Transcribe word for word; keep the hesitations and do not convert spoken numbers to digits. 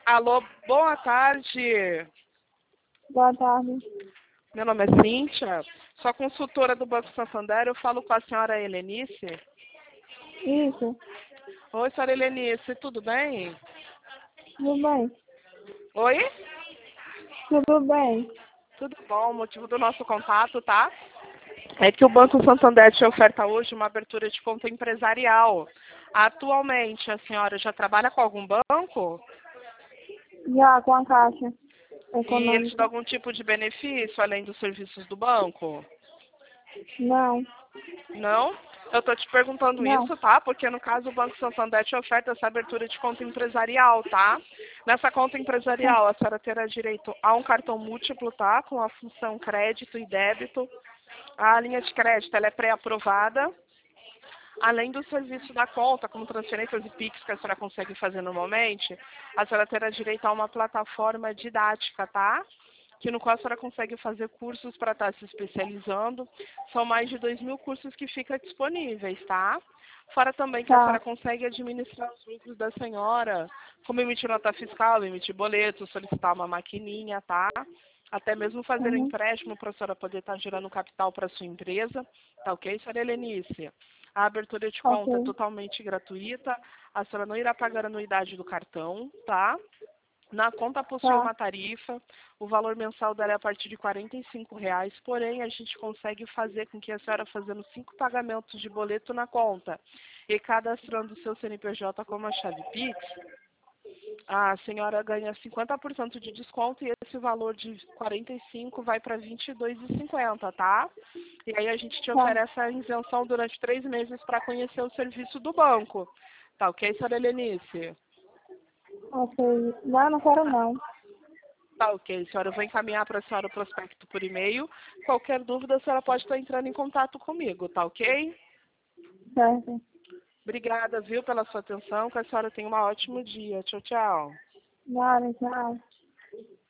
Alô, boa tarde. Boa tarde. Meu nome é Cíntia, sou a consultora do Banco Santander. Eu falo com a senhora Helenice. Isso, Oi, senhora Helenice, tudo bem? tudo bem? Oi? Tudo bem? Tudo bom, o motivo do nosso contato, tá? É que o Banco Santander te oferta hoje uma abertura de conta empresarial. Atualmente, a senhora já trabalha com algum banco? Já com a Caixa E eles te dão Econômica? algum tipo de benefício além dos serviços do banco? Não, Não? Eu estou te perguntando não. isso, tá? Porque no caso o Banco Santander te oferta essa abertura de conta empresarial, tá? Nessa conta Tá, empresarial, a senhora terá direito a um cartão múltiplo, tá? Com a função crédito e débito. A linha de crédito ela é pré-aprovada. Além do serviço da conta, como transferências e Pix que a senhora consegue fazer normalmente, a senhora terá direito a uma plataforma didática, tá? Que no qual a senhora consegue fazer cursos para estar se especializando. São mais de dois mil cursos que ficam disponíveis, tá? Fora também que a tá. senhora consegue administrar os lucros da senhora, como emitir nota fiscal, emitir boleto, solicitar uma maquininha, tá? Até mesmo fazer um Uhum. empréstimo para a senhora poder estar gerando capital para a sua empresa, tá ok, senhora Helenice? A abertura de Ok, conta é totalmente gratuita, a senhora não irá pagar a anuidade do cartão, tá? Na conta possui tá. uma tarifa, o valor mensal dela é a partir de quarenta e cinco reais, porém a gente consegue fazer com que a senhora fazendo cinco pagamentos de boleto na conta e cadastrando o seu C N P J como a chave Pix, a senhora ganha cinquenta por cento de desconto e esse valor de quarenta e cinco vai para vinte e dois reais e cinquenta centavos, tá? E aí a gente te Tá. oferece a isenção durante três meses para conhecer o serviço do banco. Tá ok, senhora Helenice? Ok. Não, não quero não. Tá ok, senhora. Eu vou encaminhar para a senhora o prospecto por e-mail. Qualquer dúvida, a senhora pode estar entrando em contato comigo, tá ok? Certo. Obrigada, viu, pela sua atenção. Que a senhora tenha um ótimo dia. Tchau, tchau. Nada, tchau.